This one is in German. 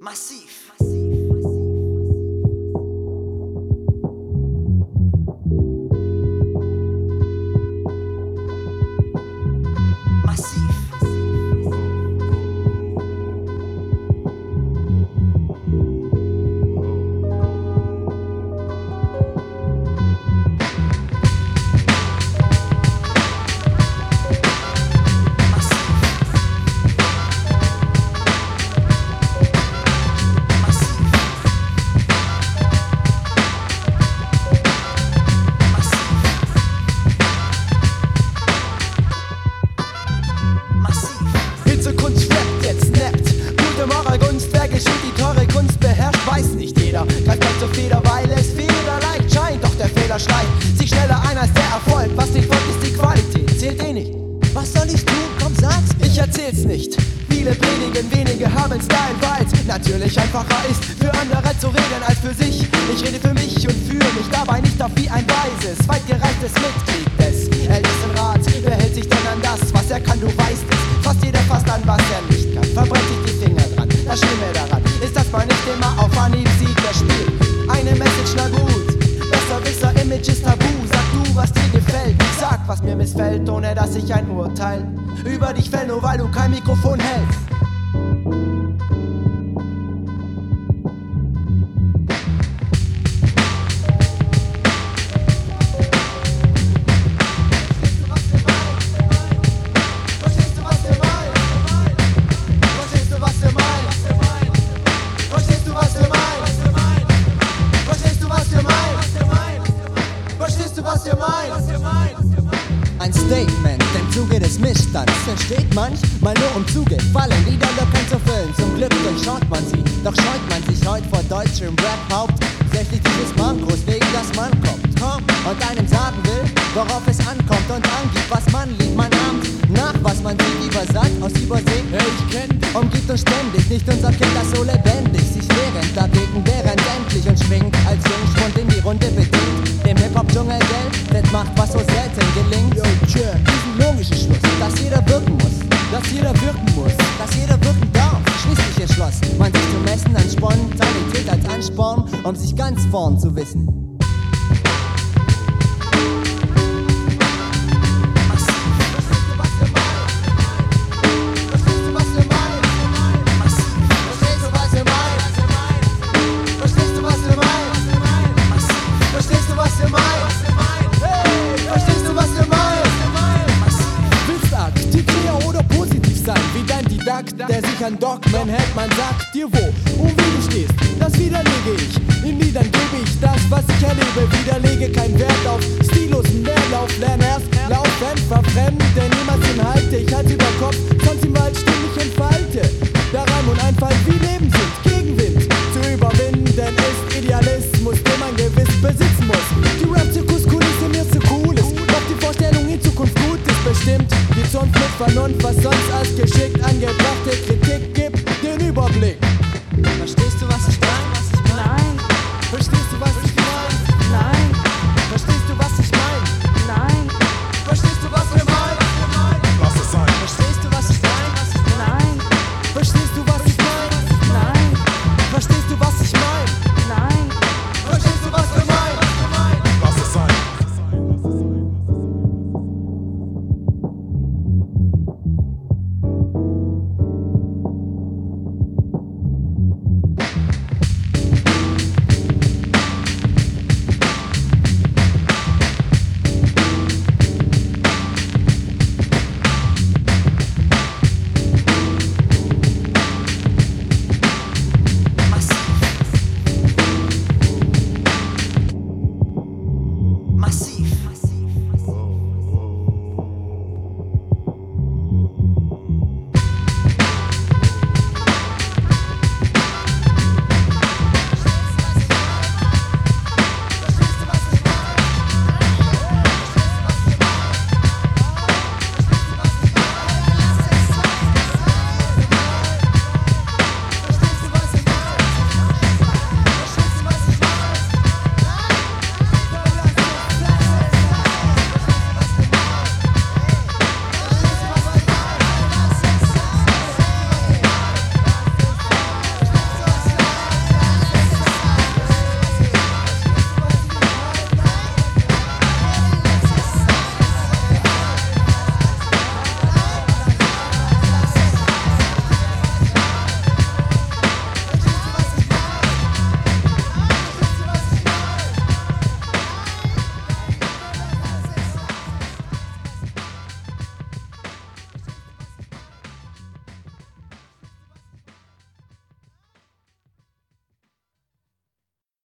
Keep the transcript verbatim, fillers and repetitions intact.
Massiv. Massiv. Kunst rappt, jetzt snappt. Gute Moral, Gunstwerke, geschieht, die teure Kunst beherrscht, weiß nicht jeder. Greift gleich zur Feder, weil es federleicht scheint. Doch der Fehler schleicht sich schneller ein als der Erfolg. Was nicht folgt, ist die Qualität, zählt eh nicht. Was soll ich tun? Komm, sag's mir. Ich erzähl's nicht. Viele predigen, wenige haben Style, weil's natürlich einfacher ist, für andere zu reden als für sich. Ich rede für mich und führe mich dabei nicht auf wie ein weises, weit gereiftes Mitglied des Ältestenrats. Wer hält sich denn an das, was er kann, du weißt es. Fast jeder fasst an, was er nicht kann, verbrennt sich die Finger dran. Das Schlimme daran ist, dass man nicht immer auf Anhieb sieht, wer spielt. Eine Message, na gut, Besserwisser, Image ist tabu. Sag du, was dir gefällt, ich sag, was mir missfällt, ohne dass ich ein Urteil über dich fäll, nur weil du kein Mikrofon hältst. Ein Statement im Zuge des Missstands entsteht manchmal nur um zu gefallen, Liederlöckern zu füllen. Zum Glück durchschaut man sie, doch scheut man sich heut vor deutschem Rap hauptsächlich dieses Mankos, wegen das man kommt und einem sagen will, worauf es ankommt und angibt, was man liebt. Man ahmt nach, was man sieht, übersagt, aus Übersehen. Hey, ich kenn dich. Umgibt uns ständig, nicht unser Kind, das so lebendig sich wehrend dagegen während endlich und schwingt als Jungspund in die Runde bedient. Dem Hip-Hop-Dschungel Geld macht, was so selten gelingt. Yo, tja, diesen logischen Schluss, dass jeder wirken muss, dass jeder wirken muss, dass jeder wirken darf, schließlich entschlossen, man sich zu messen an Spontanität als Ansporn, um sich ganz vorn zu wissen. Der sich an Dogmen hält, man sagt dir wo und wie du stehst, das widerlege ich. In Liedern gebe ich das, was ich erlebe, widerlege kein Wert auf stillosen Leerlauf, lern erst laufen, verfremden, niemals den halte ich Hals über Kopf, sonst im Wald still ich entfalte.